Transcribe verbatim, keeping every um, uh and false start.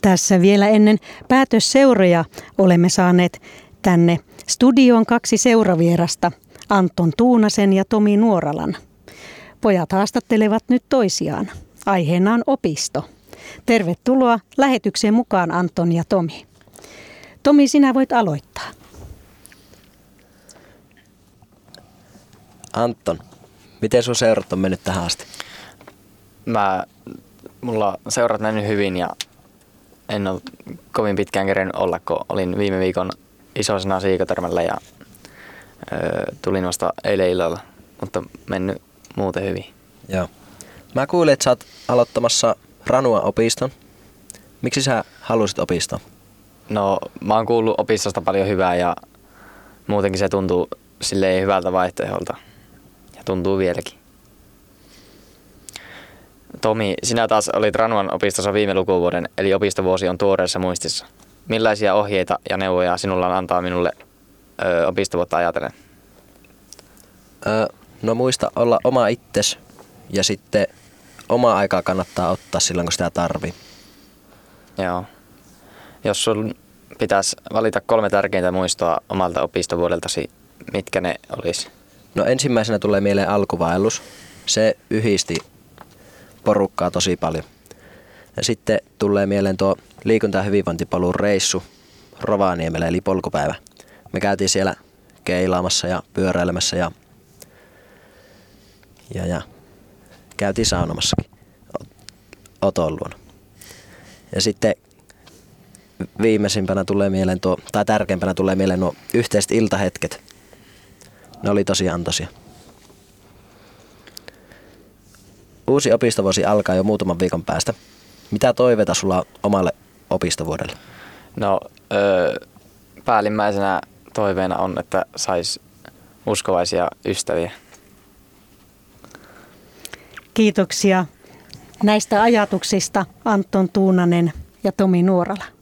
Tässä vielä ennen päätösseuroja olemme saaneet tänne studioon kaksi seuravierasta, Anton Tuunasen ja Tomi Nuoralan. Pojat haastattelevat nyt toisiaan. Aiheena on opisto. Tervetuloa lähetykseen mukaan, Anton ja Tomi. Tomi, sinä voit aloittaa. Anton, miten sun seurat on mennyt tähän asti? Mä, mulla seurat mennyt hyvin ja en ole kovin pitkään kerennyt olla, kun olin viime viikon Isosenä Siikatörmällä ja ö, tulin vasta eilen illalla, mutta mennyt muuten hyvin. Joo. Mä kuulin, että sä oot aloittamassa Ranua-opiston. Miksi sä halusit opistoon? No, mä oon kuullut opistosta paljon hyvää ja muutenkin se tuntuu silleen hyvältä vaihtoehdolta ja tuntuu vieläkin. Tomi, sinä taas olit Ranuan opistossa viime lukuvuoden, eli opistovuosi on tuoreessa muistissa. Millaisia ohjeita ja neuvoja sinulla on antaa minulle ö, opistovuotta ajatellen? Öö, no muista olla oma itses ja sitten omaa aikaa kannattaa ottaa silloin, kun sitä tarvii. Joo. Jos sun pitäisi valita kolme tärkeintä muistoa omalta opistovuodeltasi, mitkä ne olisi? No ensimmäisenä tulee mieleen alkuvaellus. Se yhdisti porukkaa tosi paljon. Ja sitten tulee mieleen tuo liikunta- ja hyvinvointipolun reissu Rovaniemelle, eli polkupäivä. Me käytiin siellä keilaamassa ja pyöräilemässä ja, ja, ja käytiin saunomassakin Oton luona. Ja sitten viimeisimpänä tulee mieleen tuo, tai tärkeimpänä tulee mieleen nuo yhteiset iltahetket. Ne oli tosi antoisia. Uusi opistovuosi alkaa jo muutaman viikon päästä. Mitä toiveita sulla on omalle opistovuodelle? No, öö, päällimmäisenä toiveena on, että sais uskovaisia ystäviä. Kiitoksia näistä ajatuksista, Anton Tuunanen ja Tomi Nuorala.